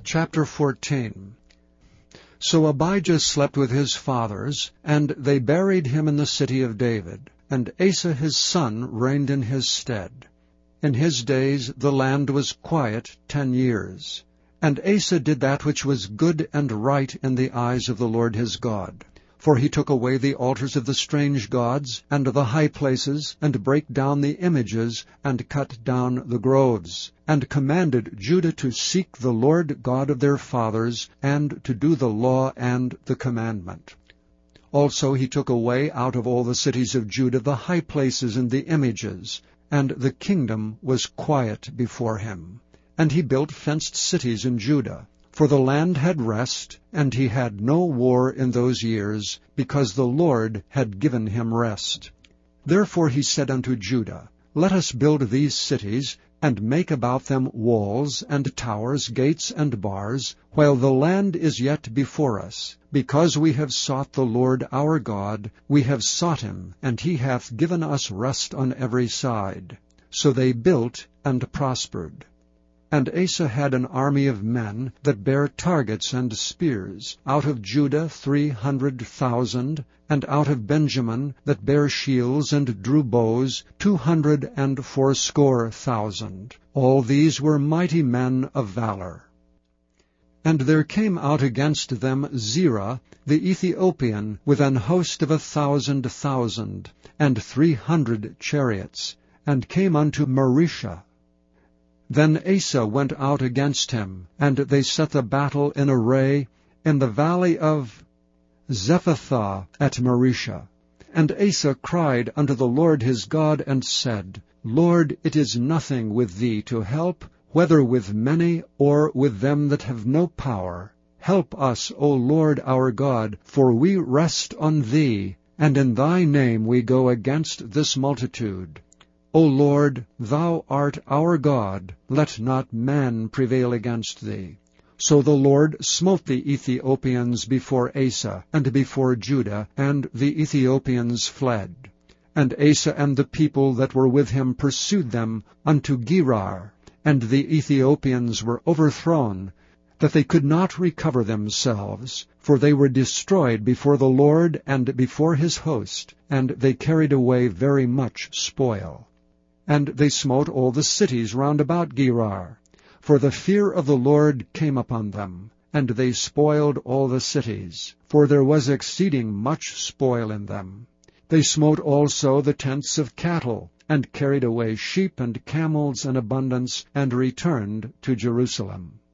Chapter 14. So Abijah slept with his fathers, and they buried him in the city of David, and Asa his son reigned in his stead. In his days the land was quiet 10 years. And Asa did that which was good and right in the eyes of the Lord his God. For he took away the altars of the strange gods, and the high places, and brake down the images, and cut down the groves, and commanded Judah to seek the Lord God of their fathers, and to do the law and the commandment. Also he took away out of all the cities of Judah the high places and the images, and the kingdom was quiet before him. And he built fenced cities in Judah. For the land had rest, and he had no war in those years, because the Lord had given him rest. Therefore he said unto Judah, Let us build these cities, and make about them walls, and towers, gates, and bars, while the land is yet before us. Because we have sought the Lord our God, we have sought him, and he hath given us rest on every side. So they built and prospered. And Asa had an army of men that bare targets and spears, out of Judah 300,000, and out of Benjamin that bare shields and drew bows 280,000. All these were mighty men of valor. And there came out against them Zerah the Ethiopian with an host of 1,000,000, and 300 chariots, and came unto Mareshah. Then Asa went out against him, and they set the battle in array in the valley of Zephathah at Mareshah. And Asa cried unto the Lord his God, and said, Lord, it is nothing with thee to help, whether with many or with them that have no power. Help us, O Lord our God, for we rest on thee, and in thy name we go against this multitude. O Lord, thou art our God, let not man prevail against thee. So the Lord smote the Ethiopians before Asa, and before Judah, and the Ethiopians fled. And Asa and the people that were with him pursued them unto Gerar, and the Ethiopians were overthrown, that they could not recover themselves, for they were destroyed before the Lord and before his host, and they carried away very much spoil. And they smote all the cities round about Gerar, for the fear of the Lord came upon them, and they spoiled all the cities, for there was exceeding much spoil in them. They smote also the tents of cattle, and carried away sheep and camels in abundance, and returned to Jerusalem.